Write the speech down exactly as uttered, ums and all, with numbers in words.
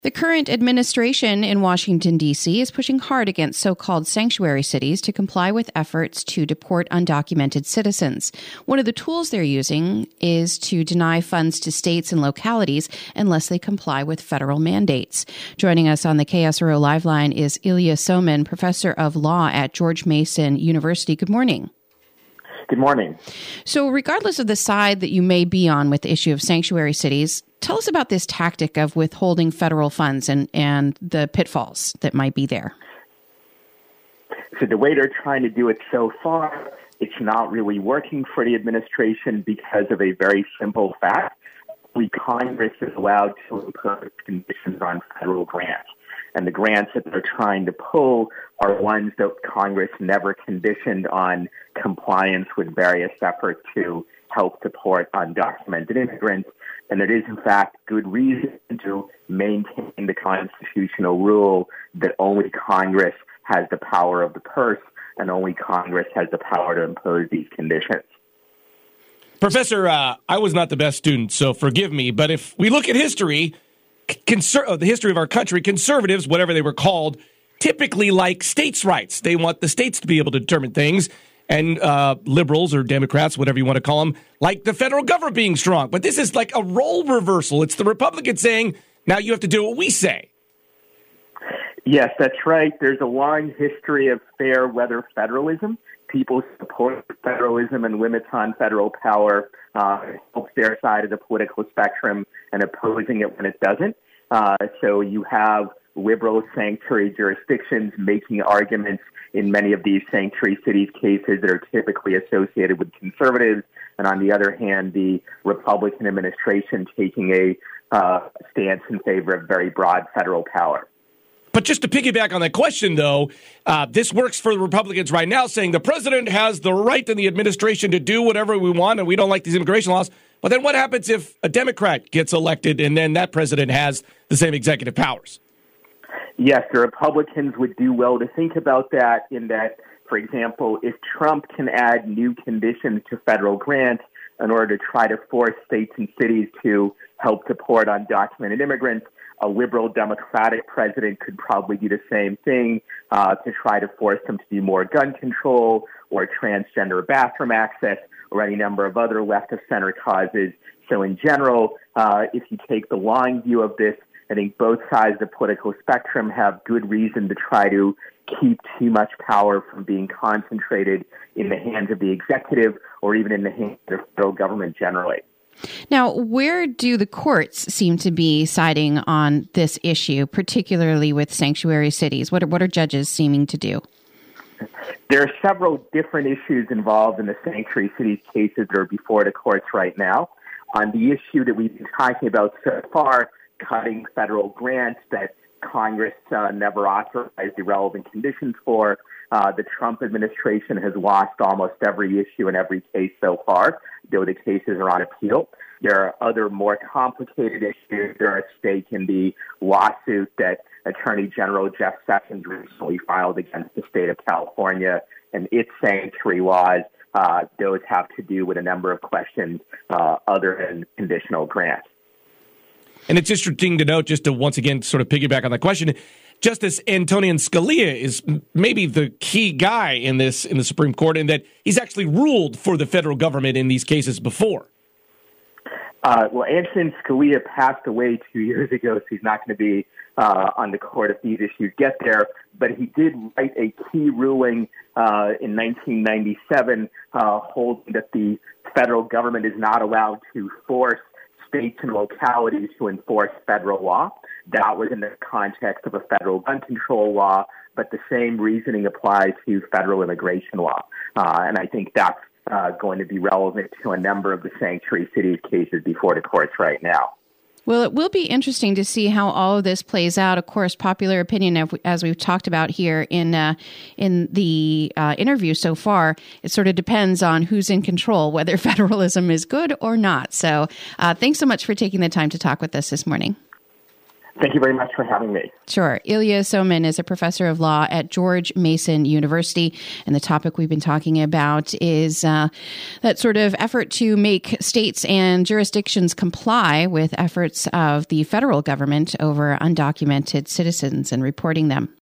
The current administration in Washington, D C is pushing hard against so-called sanctuary cities to comply with efforts to deport undocumented citizens. One of the tools they're using is to deny funds to states and localities unless they comply with federal mandates. Joining us on the K S R O Live Line is Ilya Somin, professor of law at George Mason University. Good morning. Good morning. So regardless of the side that you may be on with the issue of sanctuary cities, tell us about this tactic of withholding federal funds and, and the pitfalls that might be there. So the way they're trying to do it so far, it's not really working for the administration because of a very simple fact. We Congress is allowed to impose conditions on federal grants. And the grants that they're trying to pull are ones that Congress never conditioned on compliance with various efforts to help deport undocumented immigrants. And there is, in fact, good reason to maintain the constitutional rule that only Congress has the power of the purse and only Congress has the power to impose these conditions. Professor, uh, I was not the best student, so forgive me, but if we look at history, Conser- the history of our country, conservatives, whatever they were called, typically like states' rights. They want the states to be able to determine things, and uh, liberals or Democrats, whatever you want to call them, like the federal government being strong. But this is like a role reversal. It's the Republicans saying, now you have to do what we say. Yes, that's right. There's a long history of fair weather federalism. People support federalism and limits on federal power, uh, helps their side of the political spectrum and opposing it when it doesn't. Uh, so you have liberal sanctuary jurisdictions making arguments in many of these sanctuary cities cases that are typically associated with conservatives. And on the other hand, the Republican administration taking a uh, stance in favor of very broad federal power. But just to piggyback on that question, though, uh, this works for the Republicans right now, saying the president has the right in the administration to do whatever we want, and we don't like these immigration laws. But then what happens if a Democrat gets elected and then that president has the same executive powers? Yes, the Republicans would do well to think about that in that, for example, if Trump can add new conditions to federal grants in order to try to force states and cities to help deport undocumented immigrants, a liberal Democratic president could probably do the same thing uh, to try to force them to do more gun control or transgender bathroom access or any number of other left-of-center causes. So in general, uh, if you take the long view of this, I think both sides of the political spectrum have good reason to try to keep too much power from being concentrated in the hands of the executive or even in the hands of the federal government generally. Now, where do the courts seem to be siding on this issue, particularly with sanctuary cities? What are, what are judges seeming to do? There are several different issues involved in the sanctuary cities cases that are before the courts right now. On the issue that we've been talking about so far, cutting federal grants that Congress uh, never authorized the relevant conditions for, uh, the Trump administration has lost almost every issue in every case so far, though the cases are on appeal. There are other more complicated issues that are at stake in the lawsuit that Attorney General Jeff Sessions recently filed against the state of California and its sanctuary laws. Uh, those have to do with a number of questions uh, other than conditional grants. And it's interesting to note, just to once again sort of piggyback on that question, Justice Antonin Scalia is maybe the key guy in this in the Supreme Court in that he's actually ruled for the federal government in these cases before. Uh, well, Antonin Scalia passed away two years ago, so he's not going to be uh, on the court if these issues get there. But he did write a key ruling uh, in nineteen ninety-seven uh, holding that the federal government is not allowed to force states and localities to enforce federal law. That was in the context of a federal gun control law, but the same reasoning applies to federal immigration law. Uh, and I think that's uh, going to be relevant to a number of the sanctuary cities cases before the courts right now. Well, it will be interesting to see how all of this plays out. Of course, popular opinion, as we've talked about here in uh, in the uh, interview so far, it sort of depends on who's in control, whether federalism is good or not. So uh, thanks so much for taking the time to talk with us this morning. Thank you very much for having me. Sure. Ilya Somin is a professor of law at George Mason University. And the topic we've been talking about is uh, that sort of effort to make states and jurisdictions comply with efforts of the federal government over undocumented citizens and reporting them.